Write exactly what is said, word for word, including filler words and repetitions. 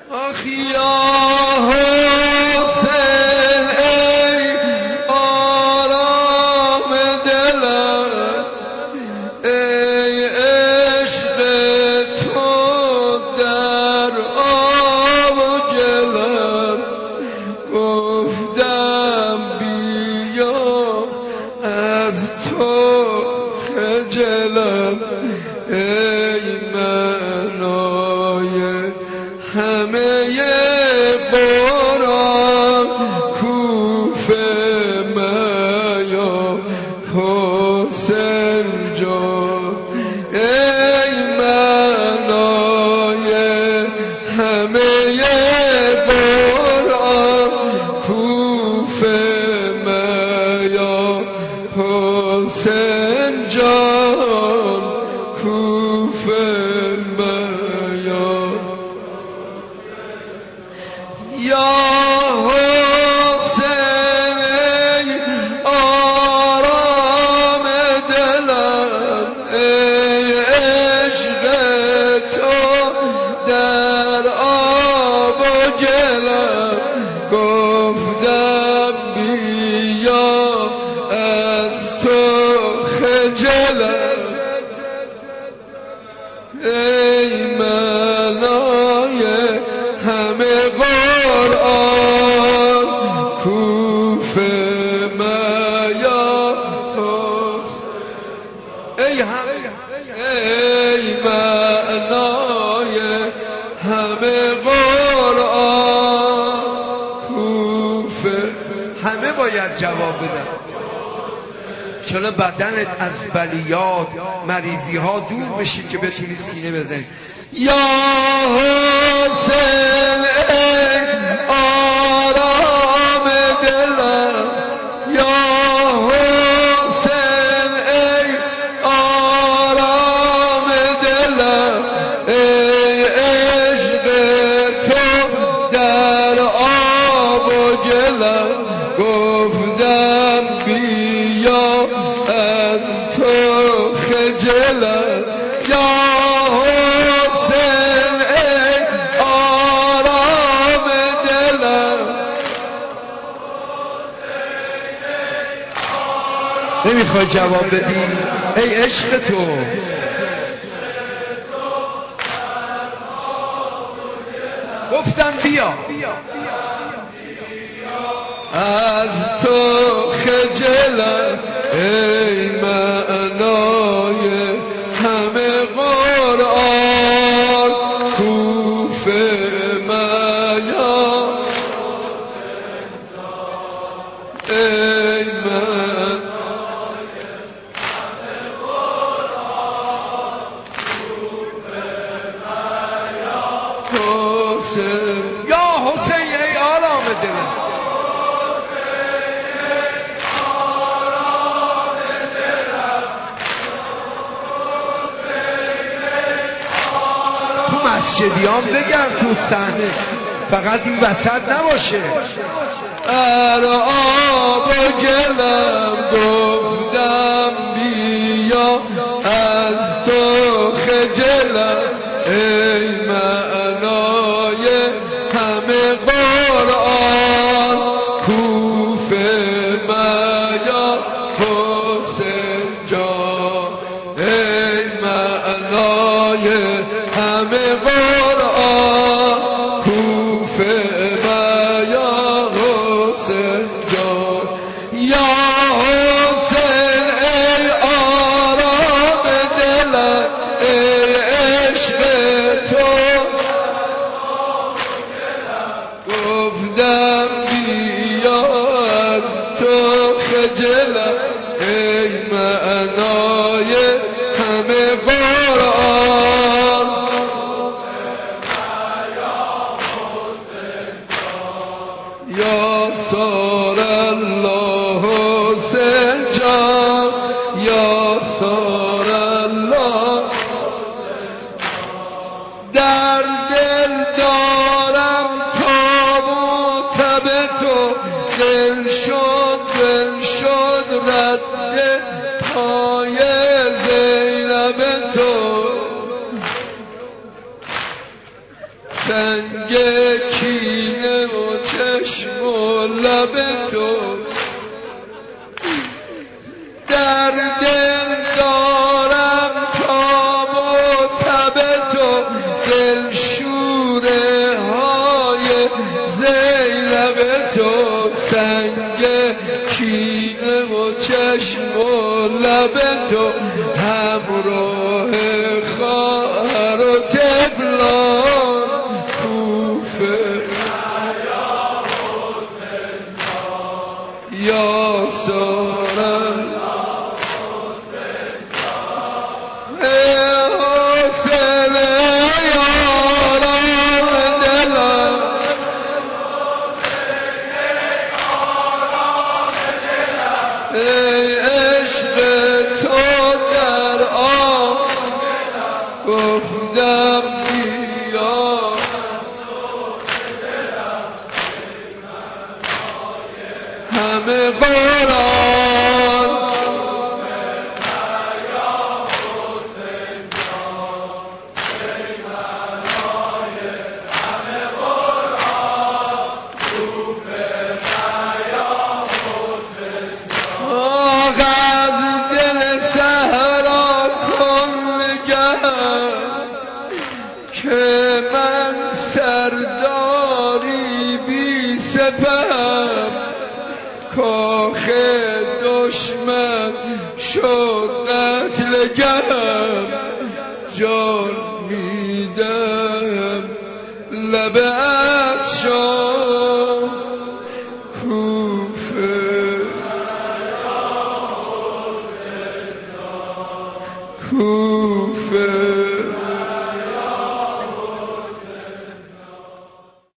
آخ یا حسین ای آرام دلم، ای عشق تو در آب و گلم، گفتم بیا از تو خجلم، ای معنای همه قرآن کوفه میا حسین جان، ای معنای همه قرآن کوفه میا حسین جان، کوفه میا. یا حسین ای آرام دلم، ای عشق تو در آب و گلم، گفتم بیا از تو خجلم، ای معنای همه قرآن کوفه میا حسین، ای همه ای معنای همه قرآن کوفه. همه باید جواب بدن. چرا بدنت از بلیات مریضی ها دور بشید که بتونی سینه بزنی. یا حسین ای آرام دلم، یا حسین ای آرام دلم، ای عشق تو در آب و گلم، گفتم بیا از تو خجلم، یا حسین ای آرام دلم. نمیخوای جواب بدی؟ ای عشق تو گفتم بیا از تو خجلم، ای معنای همه قرآن کوفه میا، ای معنای همه قرآن کوفه میا حسین. یا حسین ای آرام دلم، مسجدیان بگم تو صحنه، فقط این وسط نباشه. ار آب و گلم، گفتم بیا از تو خجلم، ای معنای همه قرآن کوفه میا حسین جان، ای معنای همه قرآن کوفه میا حسین جان. یا حسین ای آرام دلم، ای عشق تو گفتم بیا از تو خجلم، ای معنای همه قرآن یا سار الله حسین جان، یا سار الله در دل دارم تابوت به تو، دل شد دل شد رد پای زینب تو، سنگ کینه و چشم و لب تو در دل دارم تاب و تب تو دلشوره های زینب تو سنگ کینه و چشم و لب تو همراه خواهر و طفلان کوفه یا سارم گفتم بیا همه قرآن آغاز دل صحرا کن که من سرداری بی سپر کاخ دشمن شد قتلگرم جان میدم لب عطشان کوفه کوفه